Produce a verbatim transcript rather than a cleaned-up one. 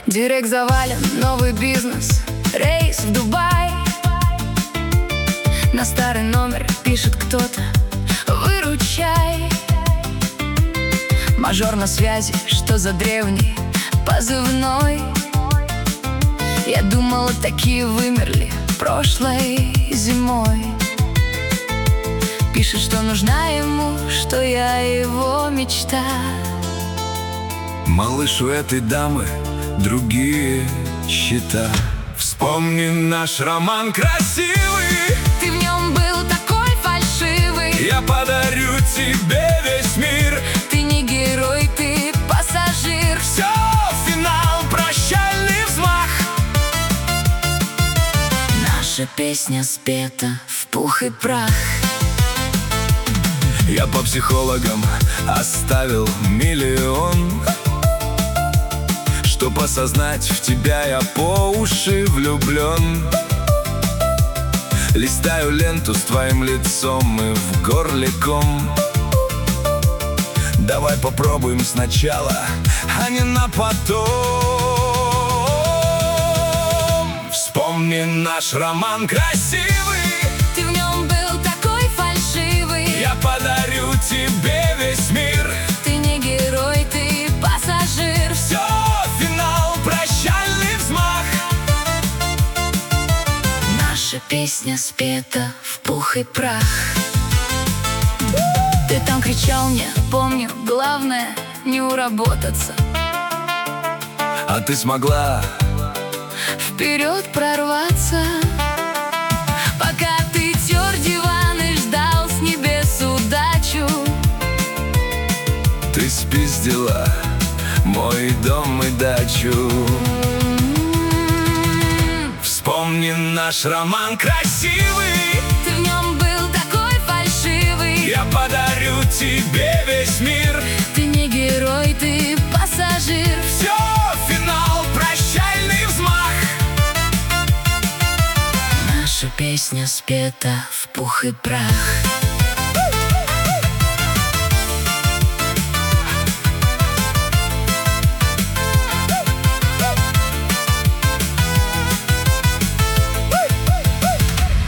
Директ завален, новый бизнес, рейс в Дубай. На старый номер пишет кто-то: выручай. Мажор на связи, что за древний позывной? Я думала, такие вымерли прошлой зимой. Пишет, что нужна ему, что я его мечта. Малыш, у этой дамы другие счета. Вспомни наш роман красивый. Ты в нем был такой фальшивый. Я подарю тебе весь мир. Ты не герой, ты пассажир. Все, финал, прощальный взмах. Наша песня спета в пух и прах. Я по психологам оставил миллион, чтоб осознать, в тебя я по уши влюблен. Листаю ленту с твоим лицом и в горле ком. Давай попробуем сначала, а не на потом. Вспомни наш роман красивый. Ты в нем был такой фальшивый. Я подарю тебе весь мир. Ты не герой, ты пассажир. Все, финал, прощальный взмах. Наша песня спета в пух и прах. Ты там кричал мне, помню, главное не уработаться. А ты смогла вперед прорваться. Пока ты тер диван и ждал с небес удачу. Ты спиздила мой дом и дачу. Вспомни наш роман красивый. Ты в нем был такой фальшивый. Я подарю тебе весь мир. Ты не герой, ты пассажир. Все, финал, прощальный взмах. Наша песня спета в пух и прах.